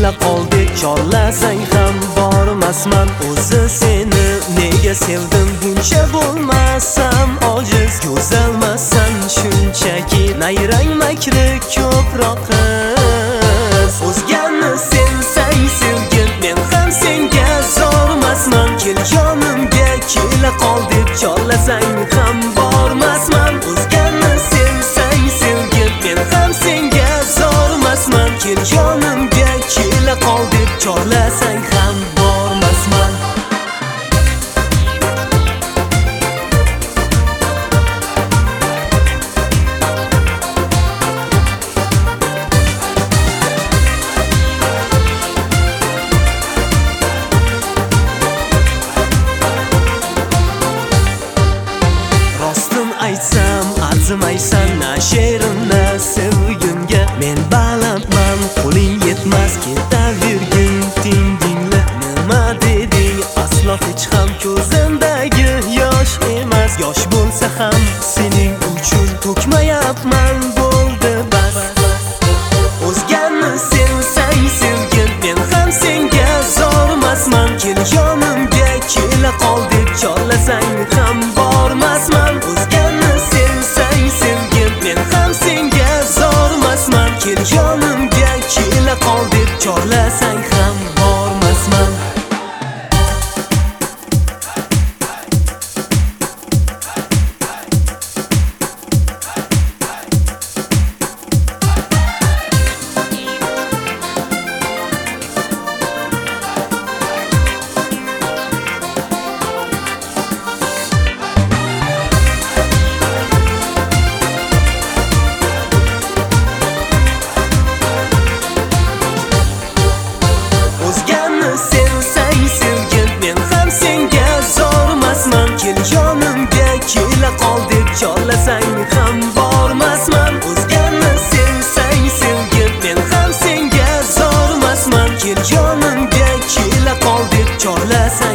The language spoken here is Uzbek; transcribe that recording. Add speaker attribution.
Speaker 1: kela qoldik, chorlasang ham bormasman. O'zi seni nega sevdim buncha bo'lmasam ojiz. Go'zalmasan shunchaki, nayrang makri ko'proq qiz. O'zgani sevsang sevgin, men ham senga zormasman. Kel yonimga kela qoldik, chorlasang ham bormasman. O'zgani sevsang sevgin, men ham senga zormasman. Kel yonimga kela qoldik, chorlasang ham bormasman. Aytsam arzimaysan na she'rimni sevgimga. Men balandman, qo'ling yetmas, ketavergin tingdingla. Nima deding? Aslo hech ham ko'zimdagi yosh emas. Yosh bo'lsa ham sening uchun to'kmayapman, bo'ldi bas. O'zgani sevsang sevgin, men ham senga zormasman. Kel yonimga kela qoldik, chorlasang ham bormasman. Kel yonimga kela qoldik, chorlasang ham bormasman. Sevsang sevgin, men ham senga zormasman. Kel yonimga kela qoldik, chorlasang ham bormasman. O'zgani sevsang sevgin, men ham senga zormasman. Kel yonimga kela qoldik, chorlasang